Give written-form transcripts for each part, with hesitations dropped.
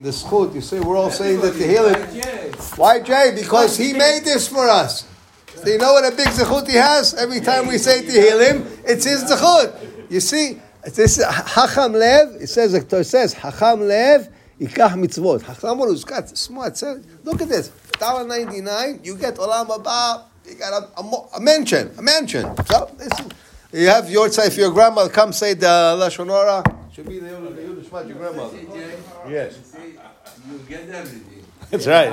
The schut, you say we're all saying that Tehillim. Why Jay? Because he made this for us. So you know what a big zechut he has? Every time we say Tehillim, it's his zechut. You see, this is Hacham Lev. It says, Hacham Lev, Ikach mitzvot. Hacham Lev who's got smart. Look at this. $1.99, you get Olam Haba. You got a mansion. So listen, you have your if your grandma come say the Lashon Hara. Should be the Yiddish your grandmother. Yes. You get everything. That's right.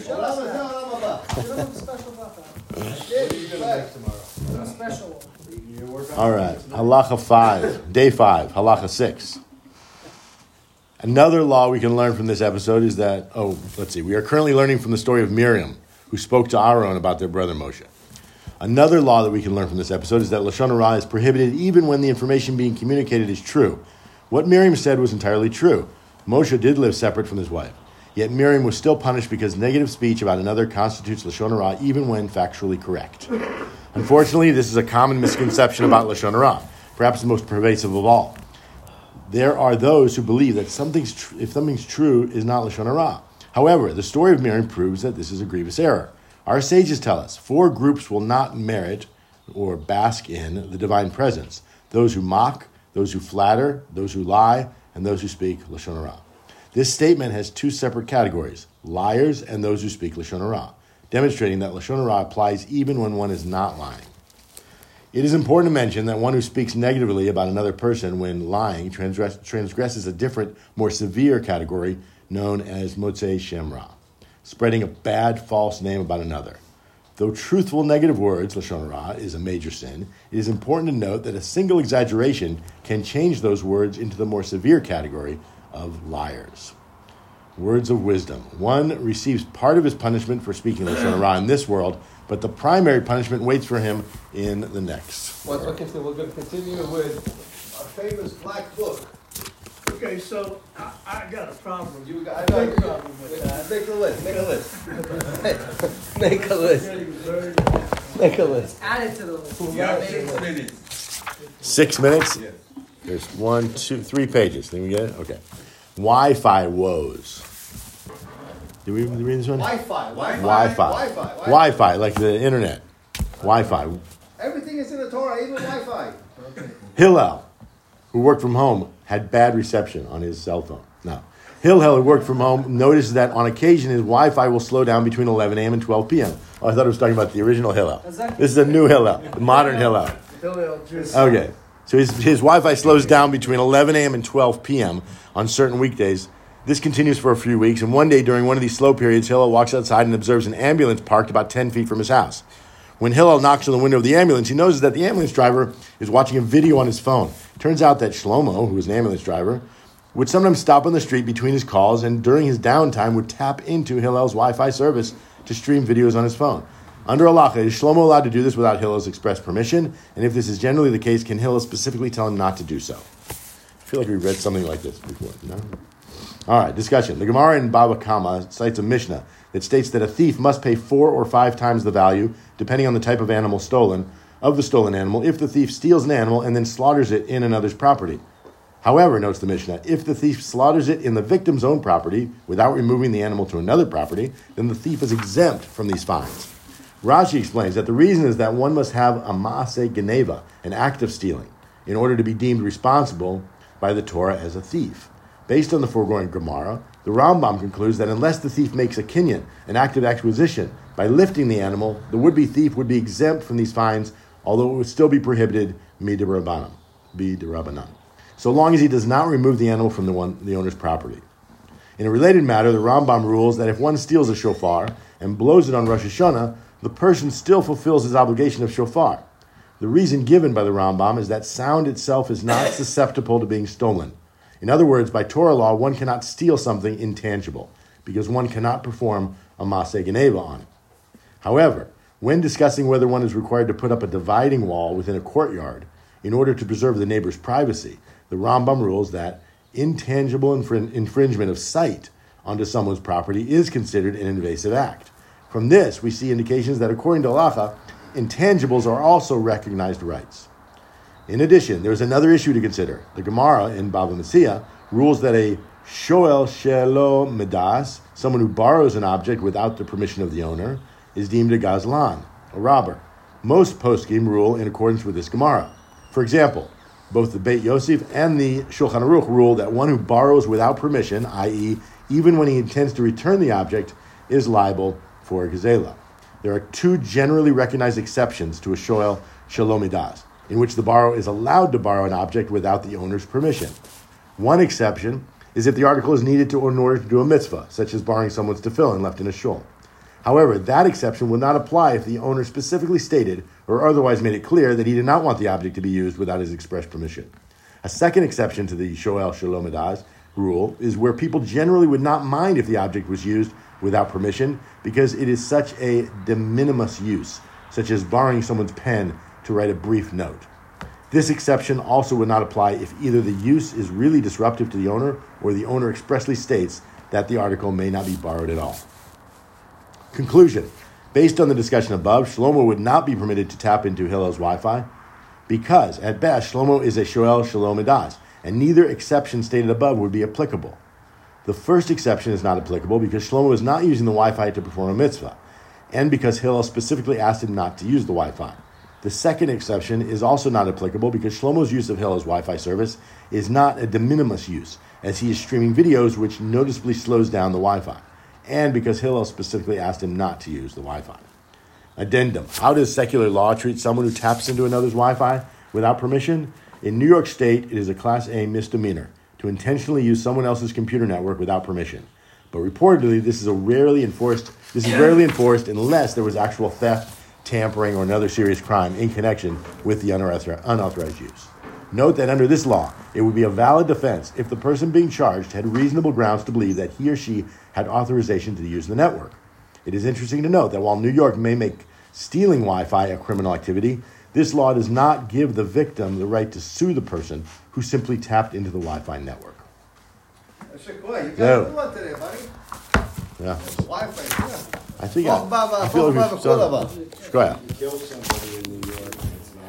All right. Halacha 5, day 5, halacha 6. Another law we can learn from this episode is that, we are currently learning from the story of Miriam, who spoke to Aaron about their brother Moshe. Another law that we can learn from this episode is that Lashon Hara is prohibited even when the information being communicated is true. What Miriam said was entirely true. Moshe did live separate from his wife. Yet Miriam was still punished because negative speech about another constitutes Lashon Hara even when factually correct. Unfortunately, this is a common misconception about Lashon Hara, perhaps the most pervasive of all. There are those who believe that if something's true is not Lashon Hara. However, the story of Miriam proves that this is a grievous error. Our sages tell us 4 groups will not merit or bask in the divine presence: those who mock, those who flatter, those who lie, and those who speak Lashon Hara. This statement has 2 separate categories: liars and those who speak Lashon Hara, demonstrating that Lashon Hara applies even when one is not lying. It is important to mention that one who speaks negatively about another person when lying transgresses a different, more severe category known as Motzei Shem Ra, spreading a bad, false name about another. Though truthful negative words, Lashon Hara, is a major sin, it is important to note that a single exaggeration can change those words into the more severe category of liars. Words of wisdom. One receives part of his punishment for speaking Lashon Hara in this world, but the primary punishment waits for him in the next. We're going to continue with our famous black book. Okay, so I got a problem. I got a problem with that. Make a list. Add it to the list. You have 6 minutes. 6 minutes? Yes. There's 1, 2, 3 pages. Think we get it? Okay. Wi-Fi woes. Did we read this one? Wi-Fi, like the internet. Wi-Fi. Everything is in the Torah, even Wi-Fi. Hillel, who worked from home, had bad reception on his cell phone. No. Hillel, who worked from home, noticed that on occasion his Wi-Fi will slow down between 11 a.m. and 12 p.m. Oh, I thought it was talking about the original Hillel. This is a new Hillel, the modern Hillel. Okay. So his Wi-Fi slows down between 11 a.m. and 12 p.m. on certain weekdays. This continues for a few weeks, and one day during one of these slow periods, Hillel walks outside and observes an ambulance parked about 10 feet from his house. When Hillel knocks on the window of the ambulance, he notices that the ambulance driver is watching a video on his phone. It turns out that Shlomo, who is an ambulance driver, would sometimes stop on the street between his calls and during his downtime would tap into Hillel's Wi-Fi service to stream videos on his phone. Under halacha, is Shlomo allowed to do this without Hillel's express permission? And if this is generally the case, can Hillel specifically tell him not to do so? I feel like we read something like this before. No? All right, discussion. The Gemara in Baba Kama cites a Mishnah that states that a thief must pay 4 or 5 times the value, depending on the type of animal stolen, of the stolen animal, if the thief steals an animal and then slaughters it in another's property. However, notes the Mishnah, if the thief slaughters it in the victim's own property without removing the animal to another property, then the thief is exempt from these fines. Rashi explains that the reason is that one must have a maaseh geneva, an act of stealing, in order to be deemed responsible by the Torah as a thief. Based on the foregoing Gemara, the Rambam concludes that unless the thief makes a kinyan, an act of acquisition, by lifting the animal, the would-be thief would be exempt from these fines, although it would still be prohibited b'derabanan, so long as he does not remove the animal from the owner's property. In a related matter, the Rambam rules that if one steals a shofar and blows it on Rosh Hashanah, the person still fulfills his obligation of shofar. The reason given by the Rambam is that sound itself is not susceptible to being stolen. In other words, by Torah law, one cannot steal something intangible, because one cannot perform a maaseh geneva on it. However, when discussing whether one is required to put up a dividing wall within a courtyard in order to preserve the neighbor's privacy, the Rambam rules that intangible infringement of sight onto someone's property is considered an invasive act. From this, we see indications that according to halacha, intangibles are also recognized rights. In addition, there is another issue to consider. The Gemara in Bava Metzia rules that a Shoel shelo medas, someone who borrows an object without the permission of the owner, is deemed a gazlan, a robber. Most poskim rule in accordance with this Gemara. For example, both the Beit Yosef and the Shulchan Aruch rule that one who borrows without permission, i.e., even when he intends to return the object, is liable for a gezela. There are two generally recognized exceptions to a shoel shelo midas, in which the borrower is allowed to borrow an object without the owner's permission. One exception is if the article is needed in order to do a mitzvah, such as borrowing someone's tefillin left in a shul. However, that exception would not apply if the owner specifically stated or otherwise made it clear that he did not want the object to be used without his express permission. A second exception to the shoel shelo midas rule is where people generally would not mind if the object was used without permission because it is such a de minimis use, such as borrowing someone's pen to write a brief note. This exception also would not apply if either the use is really disruptive to the owner or the owner expressly states that the article may not be borrowed at all. Conclusion. Based on the discussion above, Shlomo would not be permitted to tap into Hillel's Wi-Fi because, at best, Shlomo is a shoel shelo midas, and neither exception stated above would be applicable. The first exception is not applicable because Shlomo is not using the Wi-Fi to perform a mitzvah, and because Hillel specifically asked him not to use the Wi-Fi. The second exception is also not applicable because Shlomo's use of Hillel's Wi-Fi service is not a de minimis use, as he is streaming videos which noticeably slows down the Wi-Fi, and because Hillel specifically asked him not to use the Wi-Fi. Addendum. How does secular law treat someone who taps into another's Wi-Fi without permission? In New York State, it is a Class A misdemeanor to intentionally use someone else's computer network without permission. But reportedly, this is rarely enforced unless there was actual theft, tampering, or another serious crime in connection with the unauthorized use. Note that under this law, it would be a valid defense if the person being charged had reasonable grounds to believe that he or she had authorization to use the network. It is interesting to note that while New York may make stealing Wi-Fi a criminal activity, this law does not give the victim the right to sue the person who simply tapped into the Wi-Fi network. You got a good one today, buddy. Yeah. Wi-Fi, yeah. I feel like we've done. Go ahead. You kill somebody and then